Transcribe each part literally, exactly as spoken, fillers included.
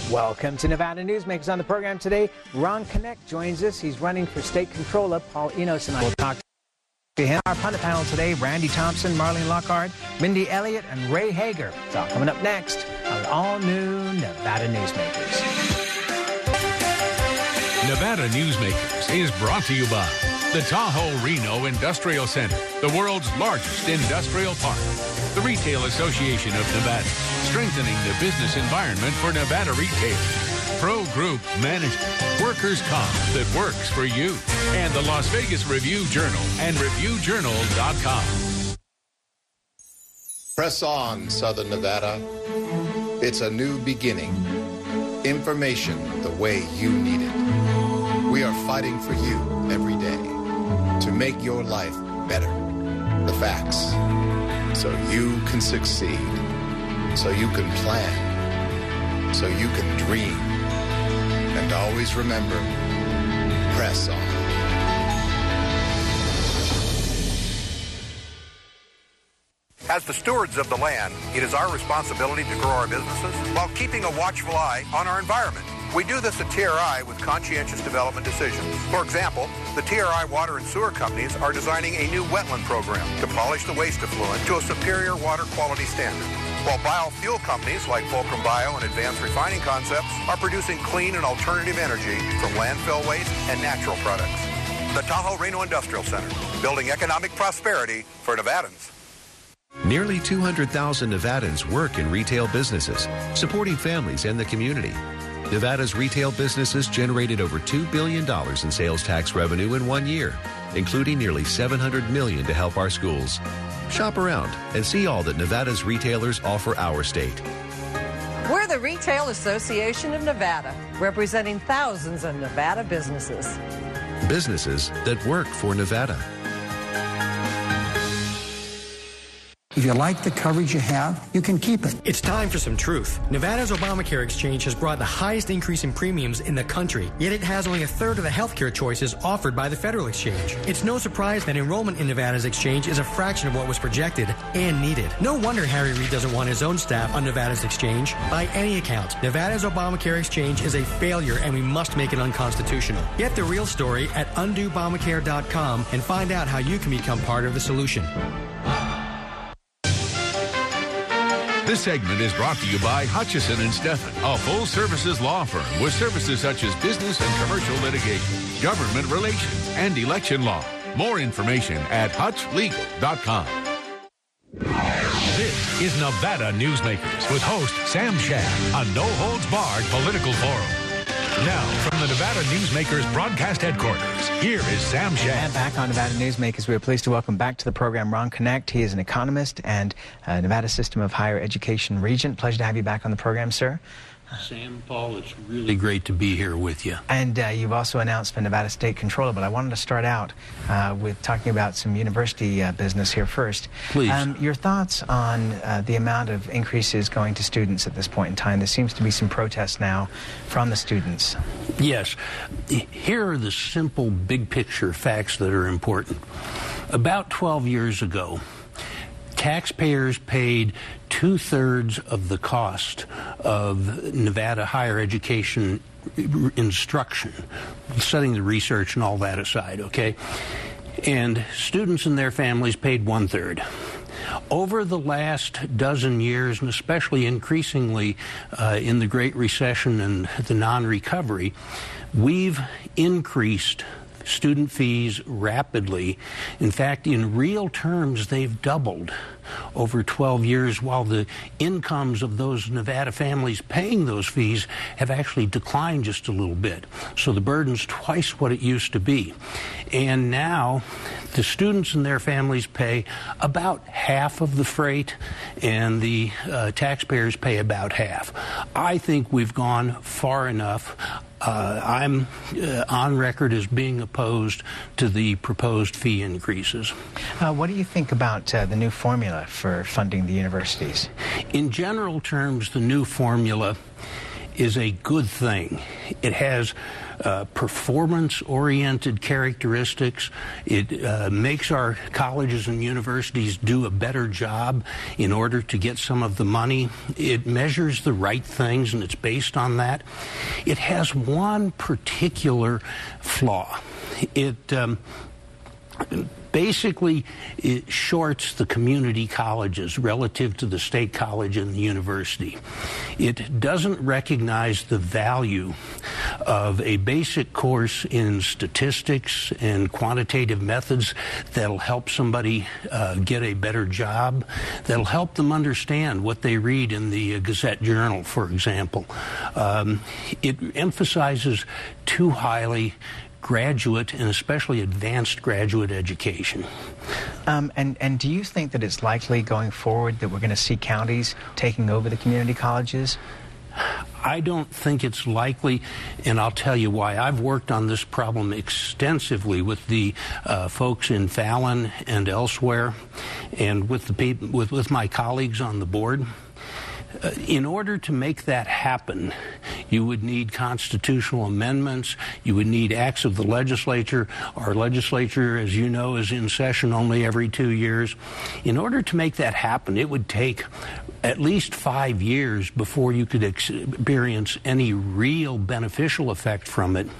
Welcome to Nevada Newsmakers. On the program today, Ron Knecht joins us. He's running for state controller. Paul Enos and I will talk to him. Our pundit panel today, Randy Thompson, Marlene Lockhart, Mindy Elliott, and Ray Hager. It's all coming up next on All New Nevada Newsmakers. Nevada Newsmakers is brought to you by the Tahoe Reno Industrial Center, the world's largest industrial park. The Retail Association of Nevada, strengthening the business environment for Nevada retailers. Pro Group Management, workers' comp that works for you. And the Las Vegas Review-Journal and Review Journal dot com. Press on, Southern Nevada. It's a new beginning. Information the way you need it. We are fighting for you every day to make your life better. The facts. So you can succeed. So you can plan. So you can dream. And always remember, press on. As the stewards of the land, it is our responsibility to grow our businesses while keeping a watchful eye on our environment. We do this at T R I with conscientious development decisions. For example, the T R I water and sewer companies are designing a new wetland program to polish the waste effluent to a superior water quality standard. While biofuel companies like Fulcrum Bio and Advanced Refining Concepts are producing clean and alternative energy from landfill waste and natural products. The Tahoe Reno Industrial Center, building economic prosperity for Nevadans. Nearly two hundred thousand Nevadans work in retail businesses, supporting families and the community. Nevada's retail businesses generated over two billion dollars in sales tax revenue in one year, including nearly seven hundred million dollars to help our schools. Shop around and see all that Nevada's retailers offer our state. We're the Retail Association of Nevada, representing thousands of Nevada businesses. Businesses that work for Nevada. If you like the coverage you have, you can keep it. It's time for some truth. Nevada's Obamacare exchange has brought the highest increase in premiums in the country, yet it has only a third of the health care choices offered by the federal exchange. It's no surprise that enrollment in Nevada's exchange is a fraction of what was projected and needed. No wonder Harry Reid doesn't want his own staff on Nevada's exchange. By any account, Nevada's Obamacare exchange is a failure and we must make it unconstitutional. Get the real story at undo obamacare dot com and find out how you can become part of the solution. This segment is brought to you by Hutchison and Stephan, a full-services law firm with services such as business and commercial litigation, government relations, and election law. More information at hutch legal dot com. This is Nevada Newsmakers with host Sam Shad, a no-holds-barred political forum. Now, from the Nevada Newsmakers broadcast headquarters, here is Sam Shad. And back on Nevada Newsmakers, we are pleased to welcome back to the program Ron Knecht. He is an economist and uh, Nevada System of Higher Education Regent. Pleasure to have you back on the program, sir. Sam, Paul, it's really great to be here with you. And uh, you've also announced for Nevada State Controller, but I wanted to start out uh, with talking about some university uh, business here first. Please. Um, your thoughts on uh, the amount of increases going to students at this point in time? There seems to be some protests now from the students. Yes. Here are the simple, big-picture facts that are important. About twelve years ago, taxpayers paid two-thirds of the cost of Nevada higher education instruction, setting the research and all that aside, okay? And students and their families paid one-third. Over the last dozen years, and especially increasingly uh, in the Great Recession and the non-recovery, we've increased student fees rapidly. In fact, in real terms, they've doubled over twelve years, while the incomes of those Nevada families paying those fees have actually declined just a little bit. So the burden's twice what it used to be. And now the students and their families pay about half of the freight, and the uh, taxpayers pay about half. I think we've gone far enough. Uh, I'm uh, on record as being opposed to the proposed fee increases. Uh, what do you think about uh, the new formula for funding the universities? In general terms, the new formula is a good thing. It has uh, performance-oriented characteristics. It uh, makes our colleges and universities do a better job in order to get some of the money. It measures the right things, and it's based on that. It has one particular flaw. It um, basically it shorts the community colleges relative to the state college and the university. It doesn't recognize the value of a basic course in statistics and quantitative methods that'll help somebody uh, get a better job, that'll help them understand what they read in the Gazette Journal, for example. Um, it emphasizes too highly graduate and especially advanced graduate education. Um, and, and do you think that it's likely going forward that we're going to see counties taking over the community colleges? I don't think it's likely, and I'll tell you why. I've worked on this problem extensively with the uh, folks in Fallon and elsewhere, and with the people, with, with my colleagues on the board. Uh, in order to make that happen, you would need constitutional amendments. You would need acts of the legislature. Our legislature, as you know, is in session only every two years. In order to make that happen, it would take at least five years before you could experience any real beneficial effect from it.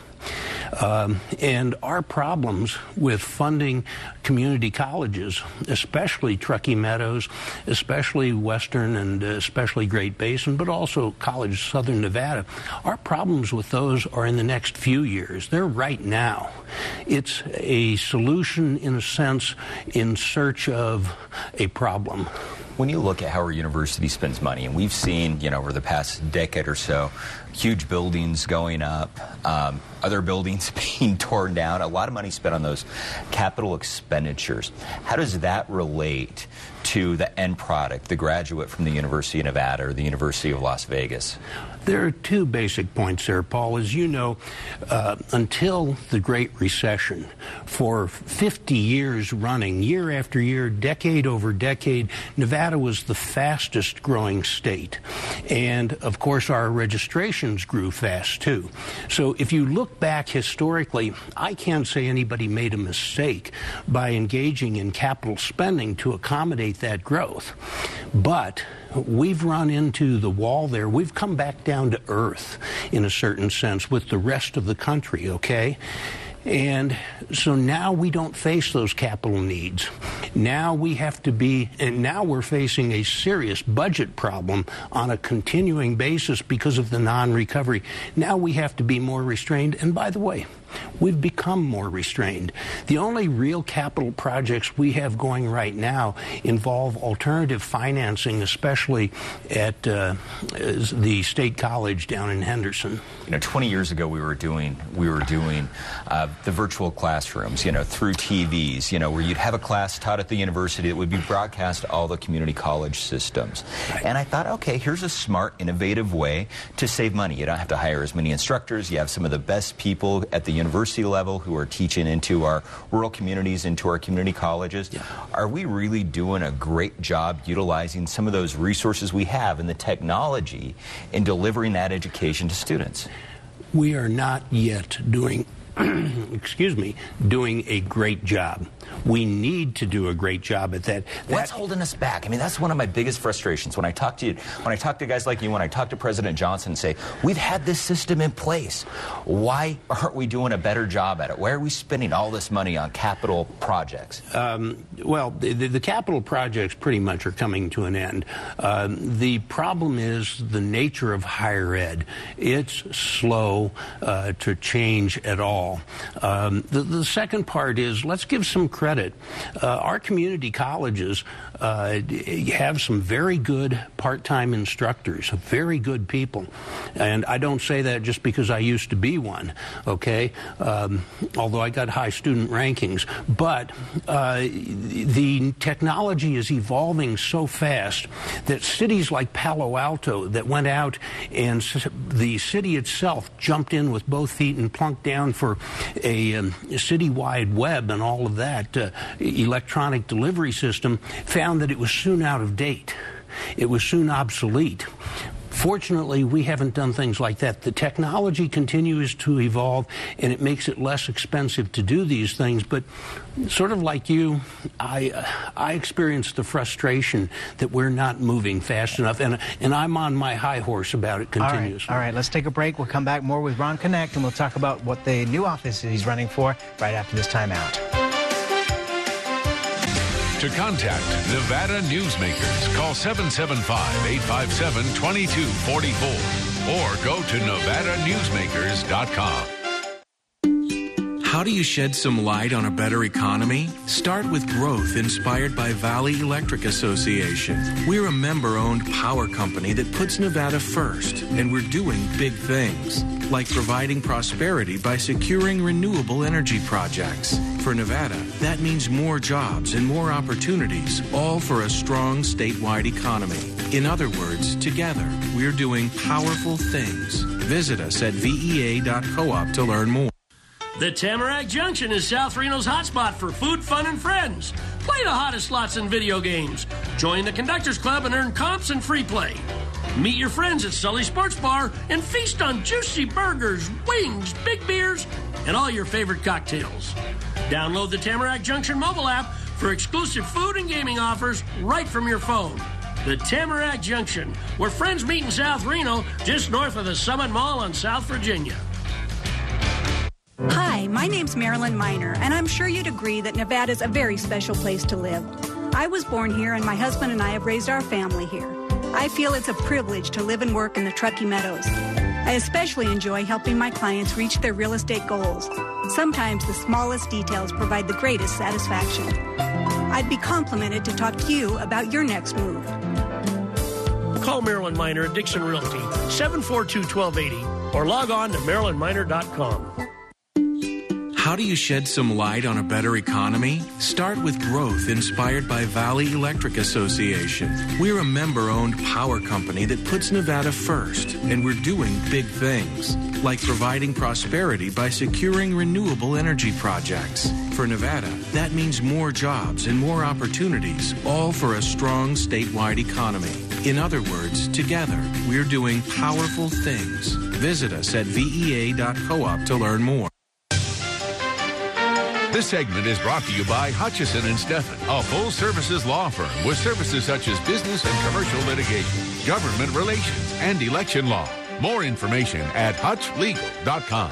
Um, and our problems with funding community colleges, especially Truckee Meadows, especially Western and especially Great Basin, but also College Southern Nevada, our problems with those are in the next few years. They're right now. It's a solution, in a sense, in search of a problem. When you look at how our university spends money, and we've seen, you know, over the past decade or so, huge buildings going up, um, other buildings being torn down, a lot of money spent on those capital expenditures. How does that relate to the end product, the graduate from the University of Nevada or the University of Las Vegas? There are two basic points there, Paul. As you know, uh, until the Great Recession, for fifty years running, year after year, decade over decade, Nevada was the fastest growing state. And, of course, our registrations grew fast, too. So if you look back historically, I can't say anybody made a mistake by engaging in capital spending to accommodate that growth. But we've run into the wall there. We've come back down to earth, in a certain sense, with the rest of the country, okay? And so now we don't face those capital needs. Now we have to be, and now we're facing a serious budget problem on a continuing basis because of the non-recovery. Now we have to be more restrained. And by the way, we've become more restrained. The only real capital projects we have going right now involve alternative financing, especially at uh, the State College down in Henderson. You know, twenty years ago we were doing we were doing uh, the virtual classrooms, you know, through T Vs, you know, where you'd have a class taught at the university that would be broadcast to all the community college systems. Right. And I thought, okay, here's a smart, innovative way to save money. You don't have to hire as many instructors. You have some of the best people at the university level who are teaching into our rural communities, into our community colleges. Yeah. Are we really doing a great job utilizing some of those resources we have and the technology in delivering that education to students? We are not yet doing, excuse me, doing a great job. We need to do a great job at that. What's holding us back? I mean, that's one of my biggest frustrations. When I talk to you, when I talk to guys like you, when I talk to President Johnson and say, we've had this system in place. Why aren't we doing a better job at it? Why are we spending all this money on capital projects? Um, well, the, the capital projects pretty much are coming to an end. Um, the problem is the nature of higher ed. It's slow uh, to change at all. Um, the, the second part is, let's give some credit. Uh, our community colleges uh, have some very good part-time instructors, very good people. And I don't say that just because I used to be one, okay, um, although I got high student rankings. But uh, the technology is evolving so fast that cities like Palo Alto that went out and the city itself jumped in with both feet and plunked down for a, um, a citywide web and all of that, uh, electronic delivery system, found that it was soon out of date. It was soon obsolete. Fortunately, we haven't done things like that. The technology continues to evolve, and it makes it less expensive to do these things. But sort of like you, I uh, I experience the frustration that we're not moving fast enough, and and I'm on my high horse about it continuously. All right, all right, let's take a break. We'll come back more with Ron Connect, and we'll talk about what the new office he's running for right after this timeout. To contact Nevada Newsmakers, call seven seven five, eight five seven, two two four four or go to nevada newsmakers dot com. How do you shed some light on a better economy? Start with growth inspired by Valley Electric Association. We're a member-owned power company that puts Nevada first, and we're doing big things, like providing prosperity by securing renewable energy projects. For Nevada, that means more jobs and more opportunities, all for a strong statewide economy. In other words, together, we're doing powerful things. Visit us at V E A dot coop to learn more. The Tamarack Junction is South Reno's hotspot for food, fun, and friends. Play the hottest slots and video games. Join the Conductors Club and earn comps and free play. Meet your friends at Sully Sports Bar and feast on juicy burgers, wings, big beers, and all your favorite cocktails. Download the Tamarack Junction mobile app for exclusive food and gaming offers right from your phone. The Tamarack Junction, where friends meet in South Reno, just north of the Summit Mall on South Virginia. Hi, my name's Marilyn Miner, and I'm sure you'd agree that Nevada's a very special place to live. I was born here, and my husband and I have raised our family here. I feel it's a privilege to live and work in the Truckee Meadows. I especially enjoy helping my clients reach their real estate goals. Sometimes the smallest details provide the greatest satisfaction. I'd be complimented to talk to you about your next move. Call Marilyn Miner at Dixon Realty, seven four two, one two eight zero, or log on to marilyn miner dot com. How do you shed some light on a better economy? Start with growth inspired by Valley Electric Association. We're a member-owned power company that puts Nevada first, and we're doing big things, like providing prosperity by securing renewable energy projects. For Nevada, that means more jobs and more opportunities, all for a strong statewide economy. In other words, together, we're doing powerful things. Visit us at V E A dot coop to learn more. This segment is brought to you by Hutchison and Stephan, a full-services law firm with services such as business and commercial litigation, government relations, and election law. More information at hutch legal dot com.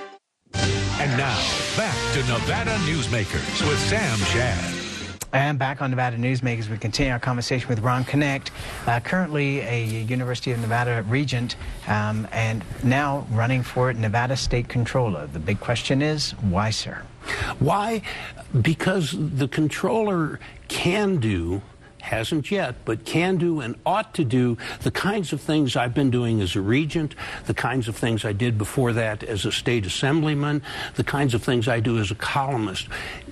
And now, back to Nevada Newsmakers with Sam Shad. And back on Nevada Newsmakers, we continue our conversation with Ron Connect, uh, currently a University of Nevada regent, um, and now running for Nevada State Controller. The big question is, why, sir? Why? Because the controller can do, hasn't yet, but can do and ought to do the kinds of things I've been doing as a regent, the kinds of things I did before that as a state assemblyman, the kinds of things I do as a columnist.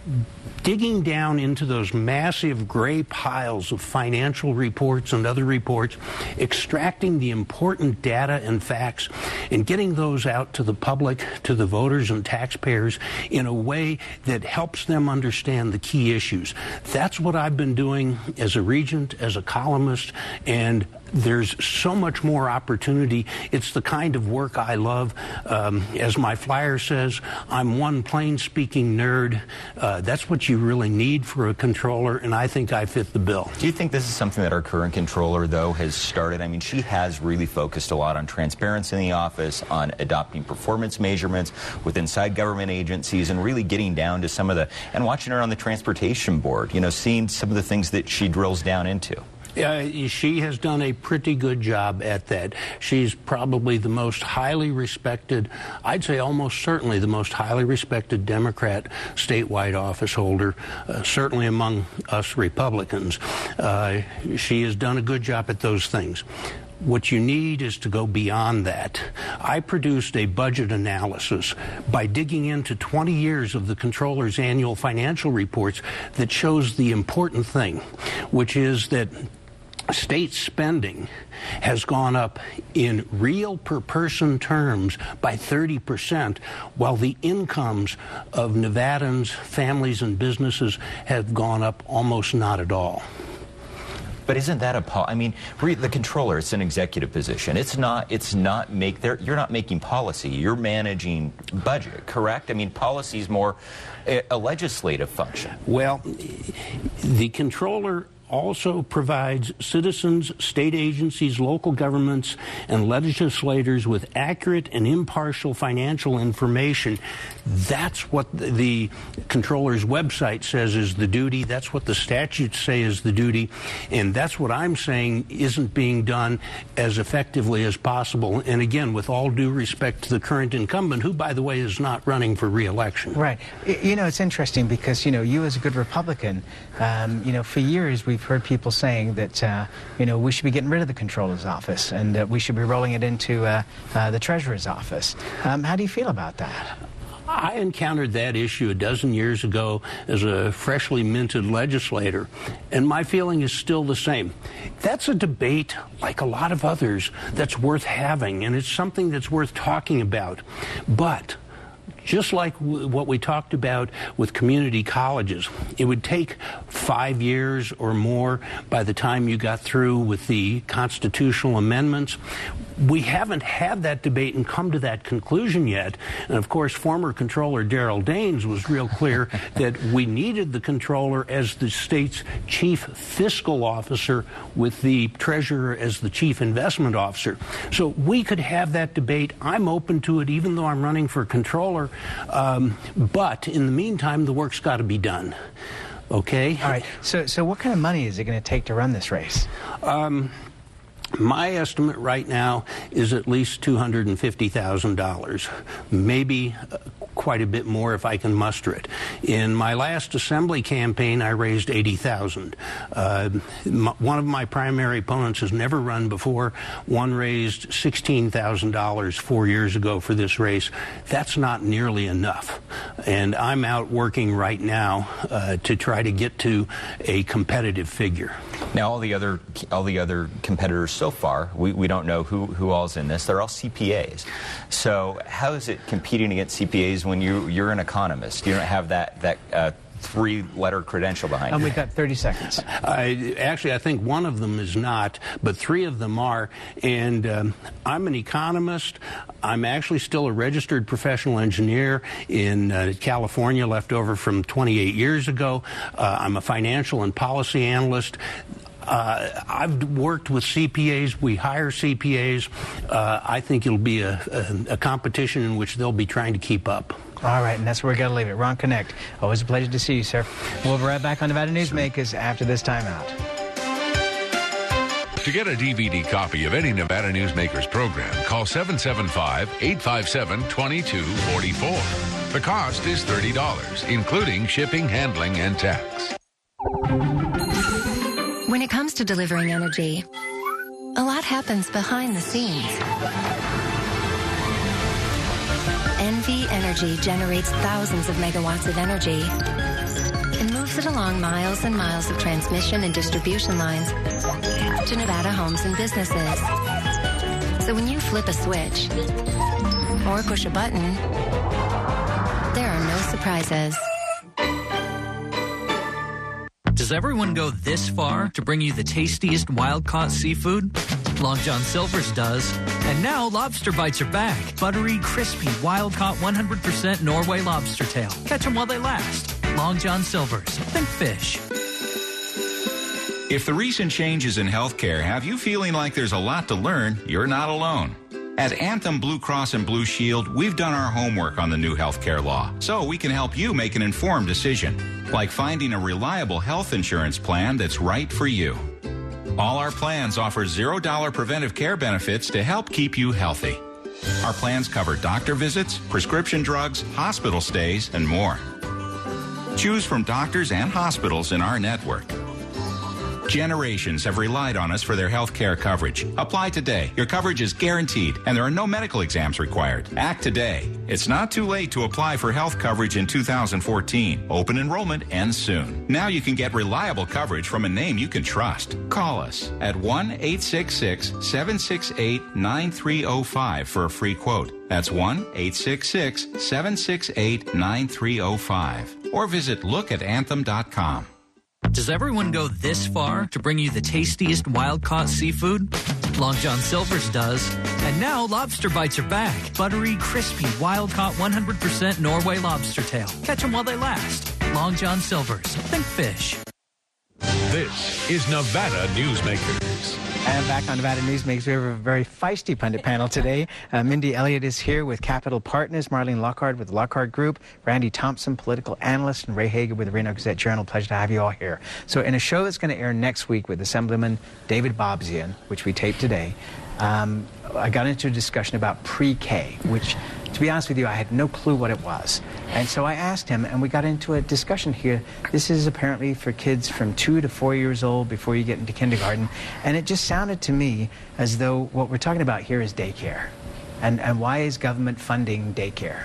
Digging down into those massive gray piles of financial reports and other reports, extracting the important data and facts, and getting those out to the public, to the voters and taxpayers in a way that helps them understand the key issues. That's what I've been doing as a regent, as a columnist, and there's so much more opportunity. It's the kind of work I love. Um, as my flyer says, I'm one plain-speaking nerd. Uh, that's what you really need for a controller, and I think I fit the bill. Do you think this is something that our current controller, though, has started? I mean, she has really focused a lot on transparency in the office, on adopting performance measurements with inside government agencies, and really getting down to some of the, and watching her on the transportation board, you know, seeing some of the things that she drills down into. Uh, she has done a pretty good job at that. She's probably the most highly respected, I'd say almost certainly the most highly respected Democrat statewide office holder, uh, certainly among us Republicans. Uh, she has done a good job at those things. What you need is to go beyond that. I produced a budget analysis by digging into twenty years of the Comptroller's annual financial reports that shows the important thing, which is that state spending has gone up in real per-person terms by thirty percent, while the incomes of Nevadans, families, and businesses have gone up almost not at all. But isn't that a pol- I mean, the controller, it's an executive position. It's not, it's not make, you're not making policy. You're managing budget, correct? I mean, policy is more a, a legislative function. Well, the controller also provides citizens, state agencies, local governments, and legislators with accurate and impartial financial information. That's what the controller's website says is the duty. That's what the statutes say is the duty. And that's what I'm saying isn't being done as effectively as possible. And again, with all due respect to the current incumbent, who, by the way, is not running for re-election. Right. You know, it's interesting because, you know, you as a good Republican, um, you know, for years we've heard people saying that, uh, you know, we should be getting rid of the controller's office and uh, we should be rolling it into uh, uh, the treasurer's office. Um, how do you feel about that? I encountered that issue a dozen years ago as a freshly minted legislator, and my feeling is still the same. That's a debate, like a lot of others, that's worth having, and it's something that's worth talking about. But just like w- what we talked about with community colleges, it would take five years or more by the time you got through with the constitutional amendments. We haven't had that debate and come to that conclusion yet. And, of course, former Controller Darrell Daines was real clear that we needed the Controller as the state's chief fiscal officer with the Treasurer as the chief investment officer. So we could have that debate. I'm open to it, even though I'm running for Controller. Um, but in the meantime, the work's got to be done. Okay? All right. So, so what kind of money is it going to take to run this race? Um... My estimate right now is at least two hundred fifty thousand dollars, maybe uh, quite a bit more if I can muster it. In my last assembly campaign, I raised eighty thousand dollars. Uh, m- one of my primary opponents has never run before. One raised sixteen thousand dollars four years ago for this race. That's not nearly enough. And I'm out working right now uh, to try to get to a competitive figure. Now, all the other all the other competitors so far, we, we don't know who, who all's in this. They're all C P As. So how is it competing against C P As when you, you're an economist? You don't have that, that uh, three-letter credential behind and you. And we've got thirty seconds. I, actually, I think one of them is not, but three of them are. And um, I'm an economist. I'm actually still a registered professional engineer in uh, California, left over from twenty-eight years ago. Uh, I'm a financial and policy analyst. Uh, I've worked with C P As. We hire C P As. Uh, I think it'll be a, a, a competition in which they'll be trying to keep up. All right, and that's where we're going to leave it. Ron Knecht, always a pleasure to see you, sir. We'll be right back on Nevada Newsmakers after this timeout. To get a D V D copy of any Nevada Newsmakers program, call seven seven five, eight five seven, two two four four. The cost is thirty dollars, including shipping, handling, and tax. When it comes to delivering energy, a lot happens behind the scenes. N V Energy generates thousands of megawatts of energy and moves it along miles and miles of transmission and distribution lines to Nevada homes and businesses. So when you flip a switch or push a button, there are no surprises. Does everyone go this far to bring you the tastiest wild-caught seafood? Long John Silver's does. And now Lobster Bites are back. Buttery, crispy, wild-caught one hundred percent Norway lobster tail. Catch them while they last. Long John Silver's. Think fish. If the recent changes in healthcare have you feeling like there's a lot to learn, you're not alone. At Anthem Blue Cross and Blue Shield, we've done our homework on the new healthcare law, so we can help you make an informed decision, like finding a reliable health insurance plan that's right for you. All our plans offer zero dollar preventive care benefits to help keep you healthy. Our plans cover doctor visits, prescription drugs, hospital stays, and more. Choose from doctors and hospitals in our network. Generations have relied on us for their health care coverage. Apply today. Your coverage is guaranteed, and there are no medical exams required. Act today. It's not too late to apply for health coverage in two thousand fourteen. Open enrollment ends soon. Now you can get reliable coverage from a name you can trust. Call us at one eight six six, seven six eight, nine three zero five for a free quote. That's one eight six six, seven six eight, nine three zero five. Or visit look at anthem dot com. Does everyone go this far to bring you the tastiest wild-caught seafood? Long John Silver's does. And now Lobster Bites are back. Buttery, crispy, wild-caught one hundred percent Norway lobster tail. Catch them while they last. Long John Silver's. Think fish. This is Nevada Newsmakers. And back on Nevada Newsmakers, we have a very feisty pundit panel today. Uh, Mindy Elliott is here with Capital Partners, Marlene Lockhart with the Lockhart Group, Randy Thompson, political analyst, and Ray Hager with the Reno Gazette-Journal. Pleasure to have you all here. So in a show that's going to air next week with Assemblyman David Bobzian, which we taped today, um, I got into a discussion about pre-K, which, to be honest with you, I had no clue what it was. And so I asked him, and we got into a discussion here. This is apparently for kids from two to four years old before you get into kindergarten. And it just sounded to me as though what we're talking about here is daycare. And, and why is government funding daycare?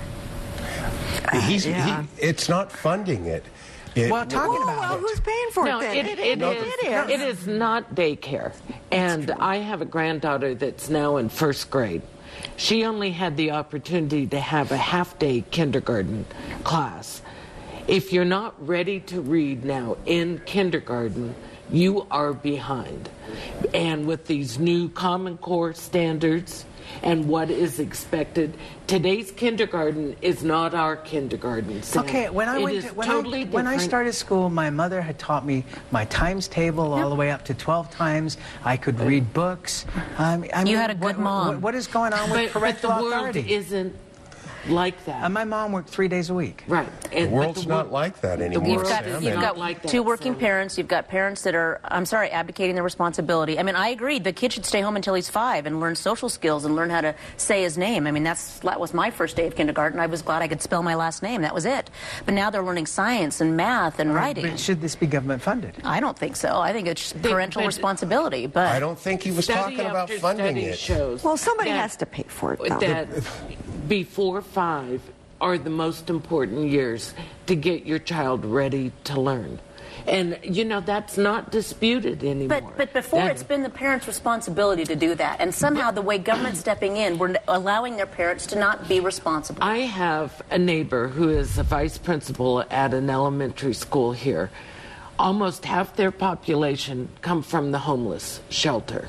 Uh, He's, yeah. he, it's not funding it. It, well, talking well, about well, it. who's paying for no, it? It, It, it, it, is, it is. It is not daycare. And I have a granddaughter that's now in first grade. She only had the opportunity to have a half-day kindergarten class. If you're not ready to read now in kindergarten, you are behind. And with these new Common Core standards and what is expected, today's kindergarten is not our kindergarten. Sam. Okay, when I it went is to, when, totally I, when I started school, my mother had taught me my times table all the way up to twelve times. I could read books. Um, I you mean, had a good what, mom. What, what is going on with but, parental but the authority? world isn't like that. And my mom worked three days a week. Right. The world's the not like that anymore. You've got, Sam. you've got like that, two working Sam. parents. You've got parents that are, I'm sorry, abdicating their responsibility. I mean, I agree. The kid should stay home until he's five and learn social skills and learn how to say his name. I mean, that's, that was my first day of kindergarten. I was glad I could spell my last name. That was it. But now they're learning science and math and Right, writing. but should this be government funded? I don't think so. I think it's They- parental but- responsibility. But I don't think he was Study talking about after funding study it. shows Well, somebody that- has to pay for it, though. that before five are the most important years to get your child ready to learn. And, you know, that's not disputed anymore. But, but before, That- it's been the parents' responsibility to do that. And somehow the way government's stepping in, we're allowing their parents to not be responsible. I have a neighbor who is a vice principal at an elementary school here. Almost half their population come from the homeless shelter.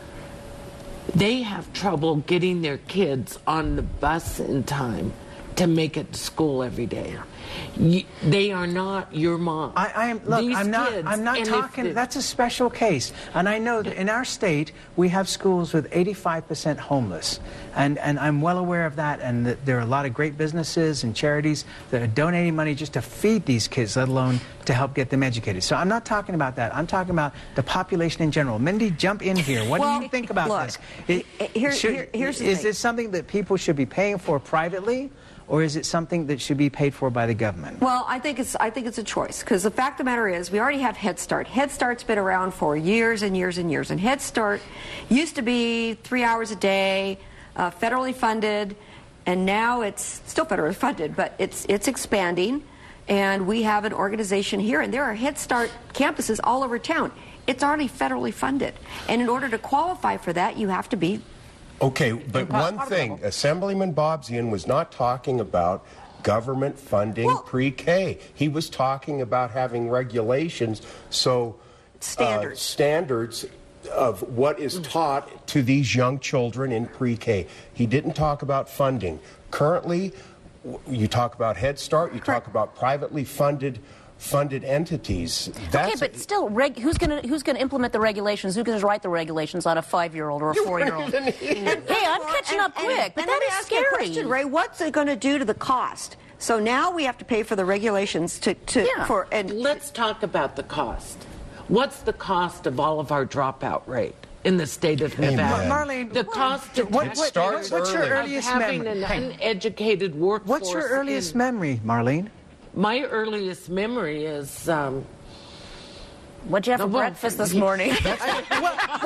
They have trouble getting their kids on the bus in time to make it to school every day. You, they are not your mom. I, I am. Look, These I'm not. kids, I'm not and if talking. the- That's a special case, and I know that in our state we have schools with eighty-five percent homeless, and and I'm well aware of that. And that there are a lot of great businesses and charities that are donating money just to feed these kids, let alone to help get them educated. So I'm not talking about that. I'm talking about the population in general. Mindy, jump in here. What Well, do you think about look, this? It, here- should- here- here's the is thing. this something that people should be paying for privately? Or is it something that should be paid for by the government? Well, I think it's I think it's a choice, because the fact of the matter is we already have Head Start. Head Start's been around for years and years and years, and Head Start used to be three hours a day, uh, federally funded, and now it's still federally funded, but it's it's expanding, and we have an organization here, and there are Head Start campuses all over town. It's already federally funded, and in order to qualify for that, you have to be. Okay, but one thing, Assemblyman Bobzian was not talking about government funding Well- pre-K. He was talking about having regulations, so Standards. uh, standards of what is taught to these young children in pre-K. He didn't talk about funding. Currently, w- you talk about Head Start, you talk about privately funded funded entities. That's Okay, but still, reg- who's going to who's going to implement the regulations? Who's going to write the regulations on a five-year-old or a four-year-old? Hey, I'm catching And- up and- quick, but and that let me is ask you a scary. question, Ray. What's it going to do to the cost? So now we have to pay for the regulations to, to Yeah. for and Let's talk about the cost. What's the cost of all of our dropout rate in the state of Amen. Nevada? Mar- Marlene, the cost of what- what- taxpayers what's your of earliest having memory? an Hey. uneducated workforce. What's your earliest in- memory, Marlene? My earliest memory is. Um, What'd you have for well, breakfast this morning? That's not Come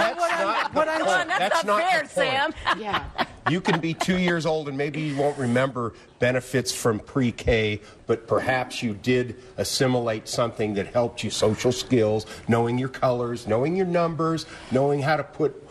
on, that's, That's not, not fair, the point. Sam. yeah. You can be two years old and maybe you won't remember benefits from pre-K, but perhaps you did assimilate something that helped you social skills, knowing your colors, knowing your numbers, knowing how to put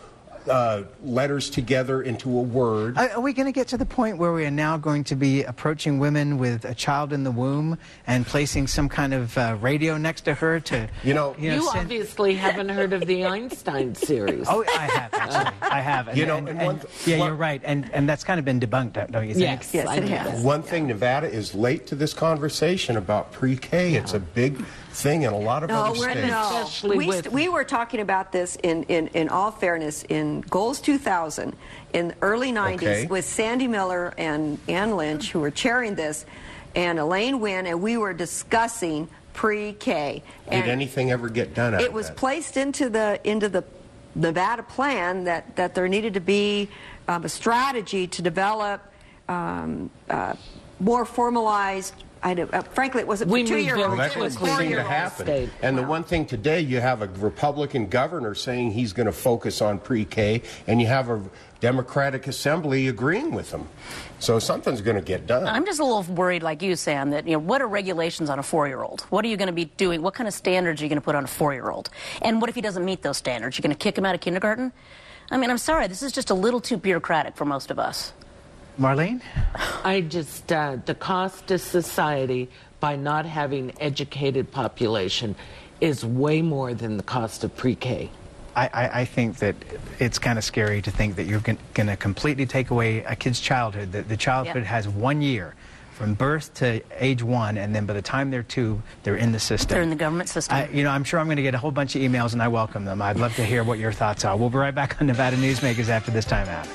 uh, letters together into a word. Are, are we going to get to the point where we are now going to be approaching women with a child in the womb and placing some kind of uh, radio next to her to, you know, you, you know, you send... obviously haven't heard of the Einstein series. Oh, I have, actually. I have. And, you know, and, and and, one, yeah, one, you're right. And, and that's kind of been debunked, don't you think? Yes, yes, it has. One thing, Nevada is late to this conversation about pre-K. Yeah. It's a big thing in a lot of no, other we're, states. No, Especially we, with... we were talking about this in, in, in all fairness in Goals two thousand in the early nineties okay. with Sandy Miller and Ann Lynch, who were chairing this, and Elaine Wynn, and we were discussing pre-K. Did and anything ever get done out it of was that? placed into the into the Nevada plan that, that there needed to be um, a strategy to develop um, uh, more formalized. I do, uh, frankly, it wasn't for We two-year-olds. moved That's It what was seemed to four-year-olds. happen. And the one thing today, you have a Republican governor saying he's going to focus on pre-K, and you have a Democratic Assembly agreeing with him. So something's going to get done. I'm just a little worried, like you, Sam, that, you know, what are regulations on a four-year-old? What are you going to be doing? What kind of standards are you going to put on a four-year-old? And what if he doesn't meet those standards? You're going to kick him out of kindergarten? I mean, I'm sorry, this is just a little too bureaucratic for most of us. Marlene? I just, uh, the cost to society by not having educated population is way more than the cost of pre-K. I, I, I think that it's kind of scary to think that you're going to completely take away a kid's childhood. The, the childhood Yep. has one year from birth to age one, and then by the time they're two, they're in the system. They're in the government system. I, you know, I'm sure I'm going to get a whole bunch of emails, and I welcome them. I'd love to hear what your thoughts are. We'll be right back on Nevada Newsmakers after this time out.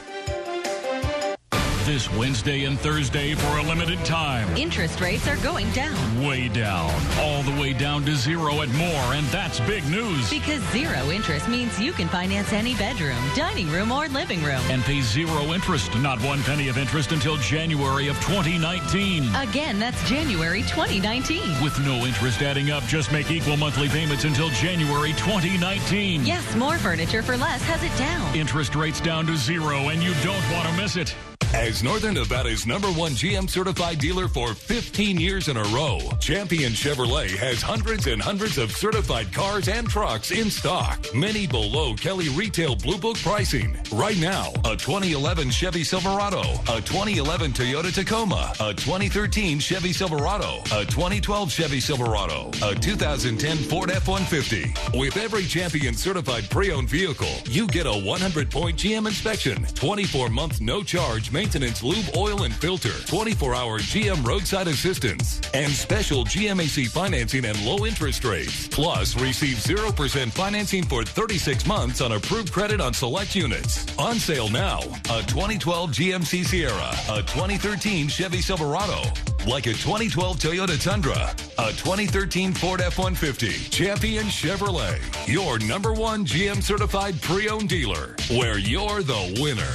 This Wednesday and Thursday for a limited time. Interest rates are going down. Way down. All the way down to zero at more, and that's big news. Because zero interest means you can finance any bedroom, dining room, or living room. And pay zero interest, not one penny of interest until January of twenty nineteen. Again, that's January twenty nineteen. With no interest adding up, just make equal monthly payments until January twenty nineteen. Yes, More Furniture for Less has it down. Interest rates down to zero, and you don't want to miss it. As Northern Nevada's number one G M certified dealer for fifteen years in a row, Champion Chevrolet has hundreds and hundreds of certified cars and trucks in stock, many below Kelly retail Blue Book pricing. Right now, a twenty eleven Chevy Silverado, a twenty eleven Toyota Tacoma, a twenty thirteen Chevy Silverado, a twenty twelve Chevy Silverado, a two thousand ten Ford F one fifty. With every Champion certified pre-owned vehicle, you get a one hundred point G M inspection, twenty-four month no charge maintenance, lube, oil, and filter, twenty-four hour G M roadside assistance, and special G M A C financing and low interest rates. Plus, receive zero percent financing for thirty-six months on approved credit on select units. On sale now, a twenty twelve G M C Sierra, a twenty thirteen Chevy Silverado, like a twenty twelve Toyota Tundra, a twenty thirteen Ford F one fifty. Champion Chevrolet, your number one G M certified pre-owned dealer, where you're the winner.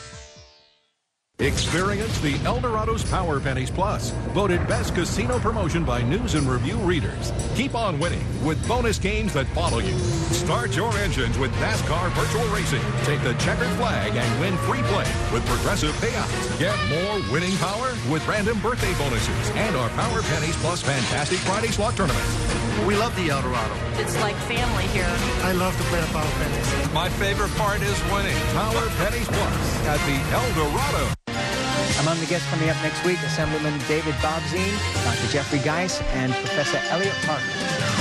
Experience the Eldorado's Power Pennies Plus, voted best casino promotion by News and Review readers. Keep on winning with bonus games that follow you. Start your engines with NASCAR Virtual Racing. Take the checkered flag and win free play with progressive payouts. Get more winning power with random birthday bonuses and our Power Pennies Plus Fantastic Friday Slot Tournament. We love the Eldorado. It's like family here. I love to play the Power Pennies. My favorite part is winning. Power Pennies Plus at the Eldorado. Among the guests coming up next week, Assemblyman David Bobzien, Doctor Jeffrey Geis, and Professor Elliot Parker.